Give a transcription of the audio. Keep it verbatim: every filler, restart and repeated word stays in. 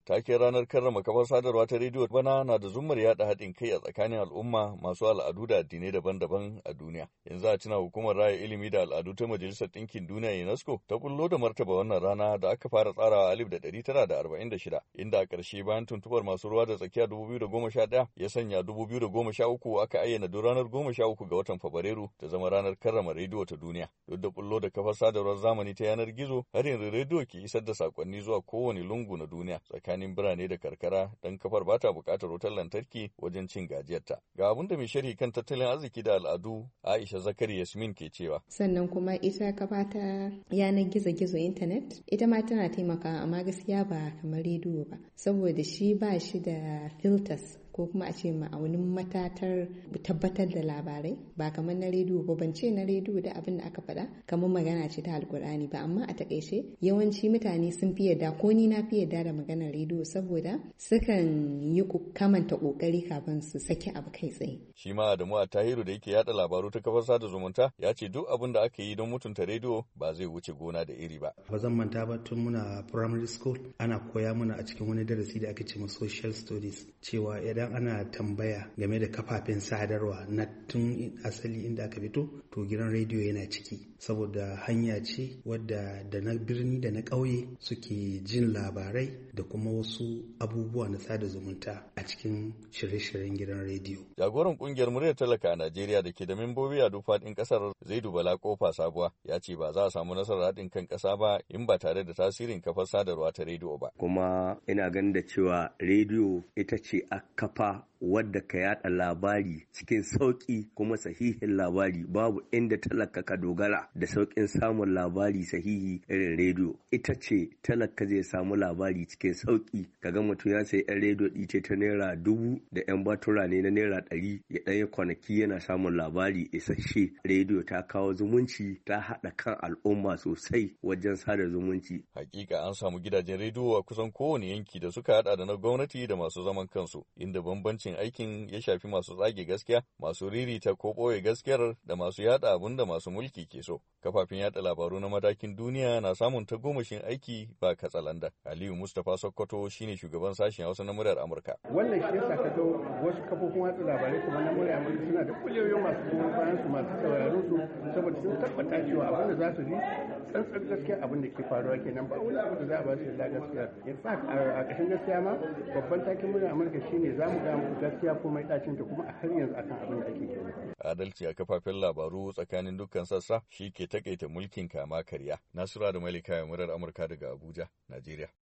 taken ranar karrama kafar sadarwa ta rediyo bana na da zummar yada haɗin kai a tsakanin al'umma masu al'adu da addinai daban-daban a duniya. Yanzu a tuna hukumar raya ilimi da al'adu ta Majalisar Ɗinkin Duniya UNESCO ta bullo da martaba wannan rana da aka fara tsarawa alif da ɗari tara da arba'in da shida, inda a ƙarshe bayan tuntuɓar masu ruwa da tsakiya dubu biyu da goma sha ɗaya ya sanya dubu biyu da goma sha uku aka ayyana duk ranar goma sha uku ga watan Fabrairu ta zama ranar karrama rediyo ta duniya. Duk da bullo da kafar sadarwar zamani ta yanar gizo, har yanzu rediyo ke isar da sakonni zuwa kowane lungu na duniya tsakanin birane da karkara don kafar ba ta buƙatar wutar lantarki wajen cin gajiyarta. Ga abin da mai sharhi kan tattalin arziki da al'adu Aisha Zakari Yasmin ke cewa. Sannan kuma ita kafa ta yanar gizo-gizo intanet ita ma tana taimakawa amma gaskiya ba kamar rediyo ba saboda shi ba shi da filters ko kuma a ce ma'aunin matatar tabbatar da labarai ba kamar na rediyo ba. Ban ce na rediyo da abin da aka faɗa kamar magana ce ta alkur'ani ba, amma a takaice yawanci mutane sun fi yarda ko ni na fi yarda da maganar rediyo saboda sukan yi kamanta kokari kafin su saki abu kai tsaye. Shi ma Adamu Tahiru da yake yada labaru ta kafar sada zumunta ya ce duk abin da aka yi don mutunta rediyo ba zai wuce gona da iri ba. Ba zan manta ba tun muna primary school ana koya mana a cikin wani darasi da ake ce ma social studies cewa idan ana tambaya game da kafafen sadarwa na tun asali inda aka fito to gidan rediyo yana ciki saboda hanya ce wadda da na birni da na ƙauye suke jin labarai da kuma wasu abubuwa na sada zumunta a cikin shirye-shiryen gidan rediyo. Jagoran kungiyar muryar talaka a Najeriya da ke da membobi a duk faɗin ƙasar Zaidu Bala Kofa Sabuwa ya ce ba za a samu nasarar haɗin kan ƙasa ba in ba tare da tasirin kafar sadarwa ta rediyo ba. Kuma ina ganin da cewa rediyo ita ce a kafa wadda ka yada labari cikin sauƙi kuma sahihin labari, babu inda talaka ka dogara da sauƙin samun labari sahihi irin rediyo. Ita ce talaka zai samu labari cikin sauƙi, kaga mutum ya sayi yan rediyo ɗice ta naira dubu da yan batura ne na naira ɗari ya ɗaya kwanaki yana samun labari isasshe. Rediyo ta kawo zumunci, ta haɗa kan al'umma sosai wajen sada zumunci. Hakika an samu gidajen rediyo a kusan kowane yanki da suka haɗa da na gwamnati da masu zaman kansu, inda bambancin aikin ya shafi masu tsage gaskiya, masu ririta ko ɓoye gaskiyar da masu yada abin da masu mulki ke so. Kafafen yada labaru na matakin duniya na samun tagomashin aiki ba katsalanda. Aliyu Mustapha Sokoto shine shugaban sashen Hausa na muryar Amurka. Wannan shi yasa ka ga wasu kafofin watsa labarai kamar na muryar Amurka suna da kuliyoyin masu goyon bayan su masu sauraron su saboda sun tabbata cewa abin da za su ji tsantsan gaskiya abin da ke faruwa kenan, ba wani abu da za a ba su da gaskiya. In fact a ƙashin gaskiya ma babban takin muryar Amurka shine za mu ga muku gaskiya ko mai ɗacin ta kuma a har yanzu akan abin da ake kenan. Adalci a kafafen labaru tsakanin dukkan sassa shi ke takaita mulkin kama karya. Nasura da Malika murar Amurka daga Abuja, Najeriya.